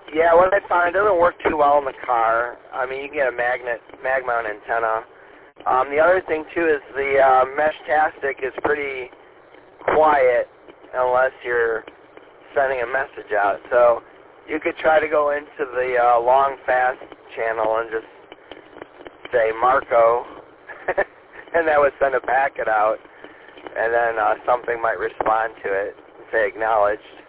Yeah, what I find, it doesn't work too well in the car. I mean, you can get a mag mount antenna. The other thing, too, is the Mesh-tastic is pretty quiet unless you're sending a message out. So you could try to go into the long fast channel and just say Marco, and that would send a packet out, and then something might respond to it and say acknowledged.